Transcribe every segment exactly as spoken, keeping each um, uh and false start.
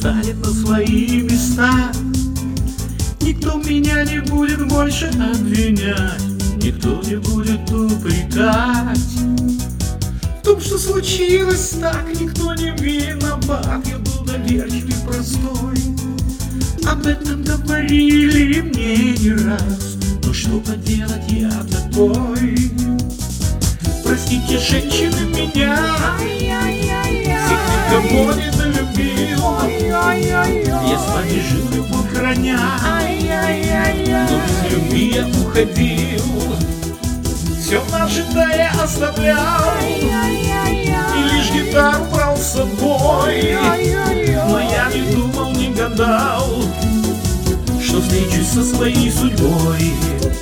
станет на свои места. Никто меня не будет больше обвинять, никто не будет упрекать. В том, что случилось так, никто не виноват. Я был доверчив и простой, об этом говорили мне не раз. Но что поделать, я такой. Простите, женщины, меня, всех никого не долюбил. Я с вами жил, любовь храня, но без любви я уходил. Все в ожидание оставлял, и лишь гитару брал с собой. Но я не думал, не гадал, что встречусь со своей судьбой.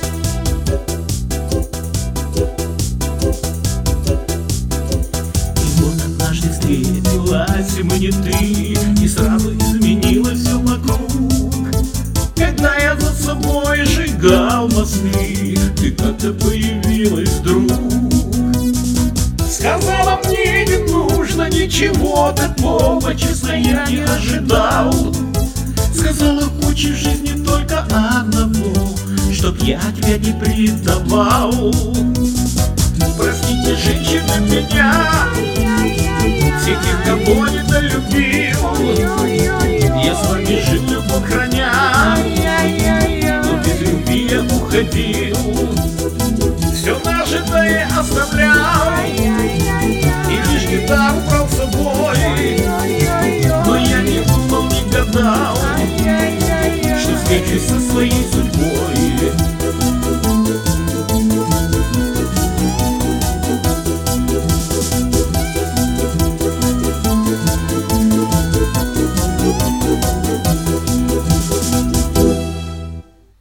И вот однажды встретилась монеты, и сразу изменилось все вокруг. Когда я за собой сжигал мосты, ты как-то появилась вдруг. Сказала мне, не нужно ничего такого, честно, я не ожидал. Сказала, хочешь в жизни только одного, чтоб я тебя не предавал. Простите, женщины, меня, всех тех, кого не долюбил. Я с вами жил, любовь храня, но без любви я уходил. Все нажитое оставлял, и лишь гитару брал с собой. Но я не думал, не гадал, что встречусь со своей судьбой.